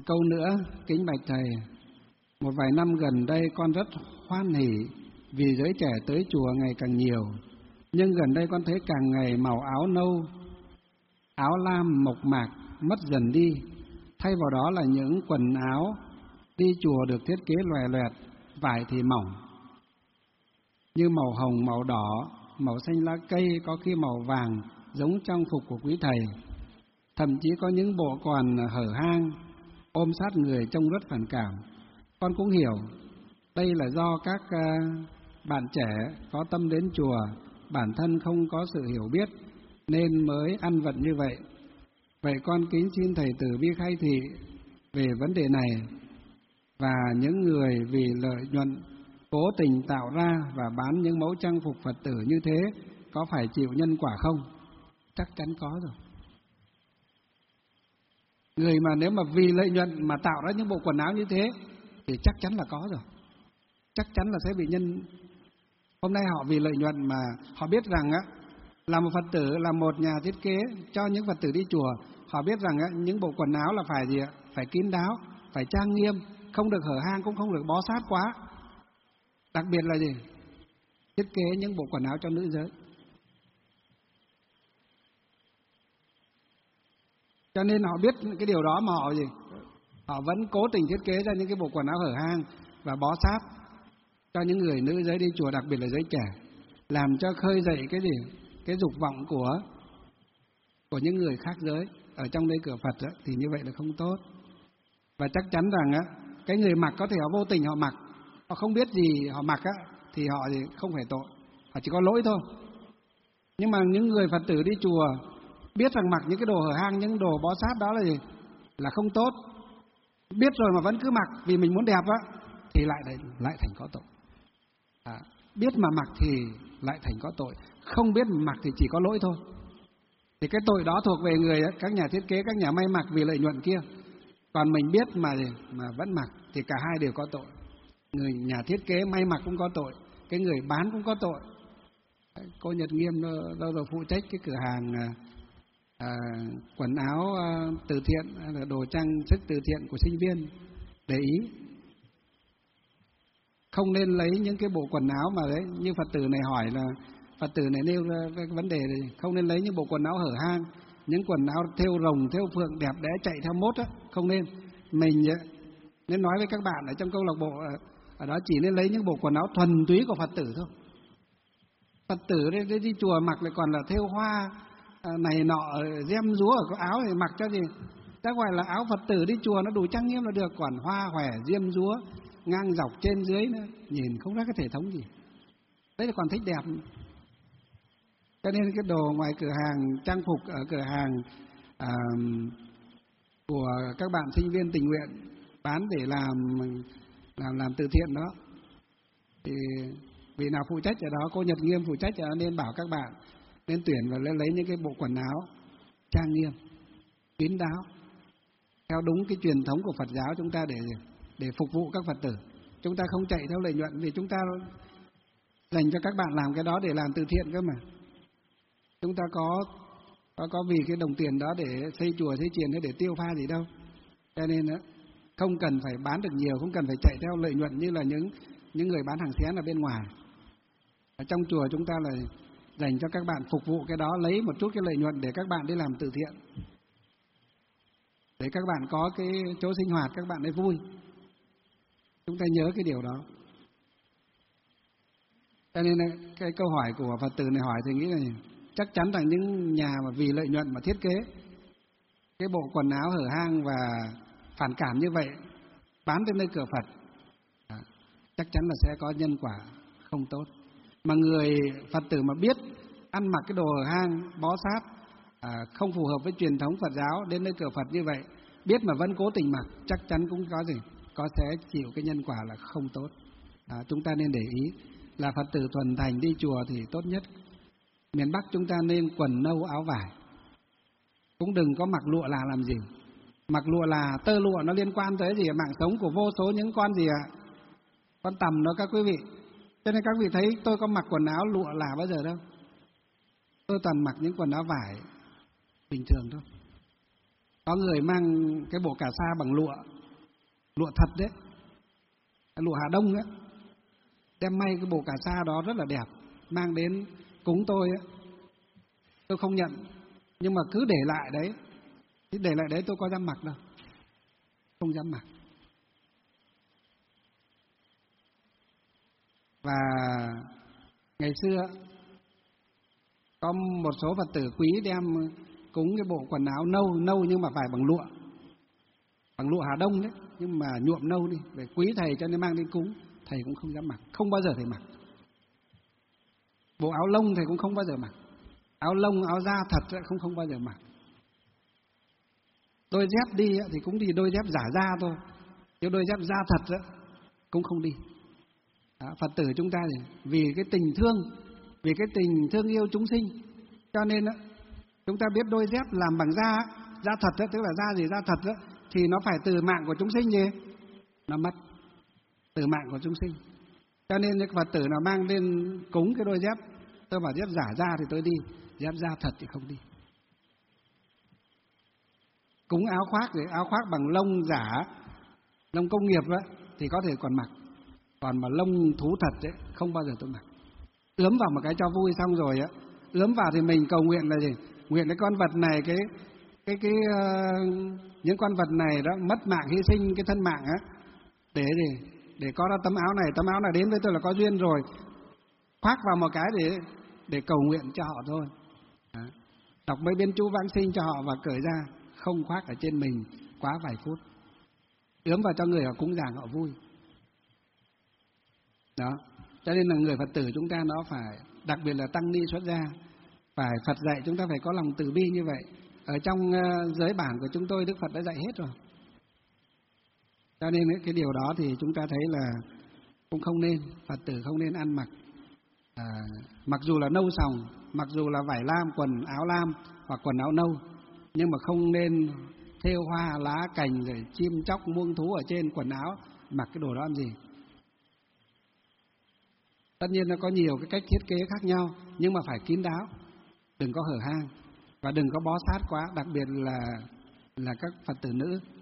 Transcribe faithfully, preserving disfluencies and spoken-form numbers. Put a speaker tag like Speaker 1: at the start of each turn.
Speaker 1: Một câu nữa, kính bạch thầy, một vài năm gần đây con rất hoan hỉ vì giới trẻ tới chùa ngày càng nhiều, nhưng gần đây con thấy càng ngày màu áo nâu, áo lam mộc mạc mất dần đi, thay vào đó là những quần áo đi chùa được thiết kế loè loẹt, vải thì mỏng, như màu hồng, màu đỏ, màu xanh lá cây, có khi màu vàng giống trang phục của quý thầy. Thậm chí có những bộ còn hở hang, ôm sát người trông rất phản cảm. Con cũng hiểu đây là do các uh, bạn trẻ có tâm đến chùa, bản thân không có sự hiểu biết nên mới ăn vận như vậy. Vậy con kính xin thầy từ bi khai thị về vấn đề này, và những người vì lợi nhuận cố tình tạo ra và bán những mẫu trang phục Phật tử như thế có phải chịu nhân quả không? Chắc chắn có rồi. Người mà nếu mà vì lợi nhuận mà tạo ra những bộ quần áo như thế thì chắc chắn là có rồi. Chắc chắn là sẽ bị nhân. Hôm nay họ vì lợi nhuận mà họ biết rằng á, là một Phật tử, là một nhà thiết kế cho những Phật tử đi chùa, họ biết rằng á, những bộ quần áo là phải gì ạ? Phải kín đáo, phải trang nghiêm, không được hở hang, cũng không được bó sát quá. Đặc biệt là gì? Thiết kế những bộ quần áo cho nữ giới. Cho nên họ biết cái điều đó mà họ gì? Họ vẫn cố tình thiết kế ra những cái bộ quần áo hở hang và bó sát cho những người nữ giới đi chùa, đặc biệt là giới trẻ, làm cho khơi dậy cái gì? Cái dục vọng của của những người khác giới ở trong đây cửa Phật đó, thì như vậy là không tốt. Và chắc chắn rằng á, cái người mặc có thể họ vô tình họ mặc, họ không biết gì họ mặc á, thì họ thì không phải tội, họ chỉ có lỗi thôi. Nhưng mà những người Phật tử đi chùa biết rằng mặc những cái đồ hở hang, những đồ bó sát đó là gì? Là không tốt. Biết rồi mà vẫn cứ mặc vì mình muốn đẹp á, thì lại lại thành có tội. À, biết mà mặc thì lại thành có tội, không biết mà mặc thì chỉ có lỗi thôi. Thì cái tội đó thuộc về người các nhà thiết kế, các nhà may mặc vì lợi nhuận kia. Còn mình biết mà mà vẫn mặc thì cả hai đều có tội. Người nhà thiết kế may mặc cũng có tội, cái người bán cũng có tội. Cô Nhật Nghiêm đâu rồi phụ trách cái cửa hàng à, quần áo à, từ thiện, đồ trang sức từ thiện của sinh viên, để ý không nên lấy những cái bộ quần áo mà đấy, như Phật tử này hỏi là Phật tử này nêu ra cái vấn đề này, không nên lấy những bộ quần áo hở hang, những quần áo thêu rồng thêu phượng đẹp đẽ chạy theo mốt á, không nên. Mình nên nói với các bạn ở trong câu lạc bộ ở đó, chỉ nên lấy những bộ quần áo thuần túy của Phật tử thôi. Phật tử đi, đi chùa mặc lại còn là thêu hoa này nọ, gem rúa ở cái áo thì mặc cho gì? Chắc gọi là áo Phật tử đi chùa nó đủ trang nghiêm là được, còn hoa hòe diêm rúa ngang dọc trên dưới nữa, nhìn không ra cái thể thống gì. Đấy là còn thích đẹp. Cho nên cái đồ ngoài cửa hàng trang phục ở cửa hàng à, của các bạn sinh viên tình nguyện bán để làm làm làm từ thiện đó, thì vị nào phụ trách ở đó, cô Nhật Nghiêm phụ trách ở đó, nên bảo các bạn nên tuyển và lấy, lấy những cái bộ quần áo trang nghiêm, kín đáo, theo đúng cái truyền thống của Phật giáo chúng ta, để để phục vụ các Phật tử. Chúng ta không chạy theo lợi nhuận, vì chúng ta dành cho các bạn làm cái đó để làm từ thiện cơ mà. Chúng ta có có có vì cái đồng tiền đó để xây chùa xây chiền hay để tiêu pha gì đâu. Cho nên đó, không cần phải bán được nhiều, không cần phải chạy theo lợi nhuận như là những những người bán hàng xén ở bên ngoài. Ở trong chùa chúng ta là dành cho các bạn phục vụ cái đó, lấy một chút cái lợi nhuận để các bạn đi làm từ thiện, để các bạn có cái chỗ sinh hoạt, các bạn ấy vui. Chúng ta nhớ cái điều đó. Cho nên cái câu hỏi của Phật tử này hỏi thì nghĩ là chắc chắn rằng những nhà mà vì lợi nhuận mà thiết kế cái bộ quần áo hở hang và phản cảm như vậy bán đến nơi cửa Phật, à, chắc chắn là sẽ có nhân quả không tốt. Mà người Phật tử mà biết ăn mặc cái đồ hở hang bó sát, à, không phù hợp với truyền thống Phật giáo đến nơi cửa Phật như vậy, biết mà vẫn cố tình mặc, chắc chắn cũng có gì có sẽ chịu cái nhân quả là không tốt. À, chúng ta nên để ý là Phật tử thuần thành đi chùa thì tốt nhất. Miền Bắc chúng ta nên quần nâu áo vải, cũng đừng có mặc lụa là làm gì. Mặc lụa là tơ lụa nó liên quan tới gì? Mạng sống của vô số những con gì ạ? À? Con tằm đó các quý vị. Cho nên các vị thấy tôi có mặc quần áo lụa là bao giờ đâu. Tôi toàn mặc những quần áo vải bình thường thôi. Có người mang cái bộ cà sa bằng lụa, lụa thật đấy, lụa Hà Đông ấy, đem may cái bộ cà sa đó rất là đẹp, mang đến cúng tôi ấy. Tôi không nhận, nhưng mà cứ để lại đấy, cứ để lại đấy tôi có dám mặc đâu, không dám mặc. Và ngày xưa có một số Phật tử quý đem cúng cái bộ quần áo nâu, nâu nhưng mà phải bằng lụa, bằng lụa Hà Đông đấy, nhưng mà nhuộm nâu đi, để quý thầy cho nên mang đến cúng, thầy cũng không dám mặc, không bao giờ thầy mặc. Bộ áo lông thầy cũng không bao giờ mặc, áo lông, áo da thật không không bao giờ mặc. Đôi dép đi thì cũng đi đôi dép giả da thôi, chứ đôi dép da thật cũng không đi. Đó, Phật tử chúng ta thì vì cái tình thương, vì cái tình thương yêu chúng sinh, cho nên chúng ta biết đôi dép làm bằng da, da thật, tức là da gì da thật thì nó phải từ mạng của chúng sinh gì, nó mất từ mạng của chúng sinh. Cho nên những Phật tử nào mang lên cúng cái đôi dép, tôi bảo dép giả da thì tôi đi, dép da thật thì không đi. Cúng áo khoác thì áo khoác bằng lông giả, lông công nghiệp ấy, thì có thể còn mặc, còn mà lông thú thật ấy, không bao giờ tôi mặc. Ướm vào một cái cho vui xong rồi á, ướm vào thì mình cầu nguyện là gì? Nguyện cái con vật này, cái cái cái uh, những con vật này đó mất mạng, hy sinh cái thân mạng á, để gì? Để có ra tấm áo này, tấm áo này đến với tôi là có duyên rồi, khoác vào một cái để để cầu nguyện cho họ thôi. Đó. Đọc mấy biên chú vãng sinh cho họ và cởi ra, không khoác ở trên mình quá vài phút, ướm vào cho người họ cúng dường họ vui. Đó, cho nên là người Phật tử chúng ta nó phải, đặc biệt là tăng ni xuất gia, phải Phật dạy chúng ta phải có lòng từ bi như vậy. Ở trong uh, giới bản của chúng tôi Đức Phật đã dạy hết rồi. Cho nên cái điều đó thì chúng ta thấy là cũng không nên, Phật tử không nên ăn mặc à, mặc dù là nâu sòng, mặc dù là vải lam, quần áo lam hoặc quần áo nâu, nhưng mà không nên thêu hoa lá cành rồi chim chóc muông thú ở trên quần áo, mặc cái đồ đó làm gì. Tất nhiên nó có nhiều cái cách thiết kế khác nhau, nhưng mà phải kín đáo, đừng có hở hang và đừng có bó sát quá, đặc biệt là là các Phật tử nữ.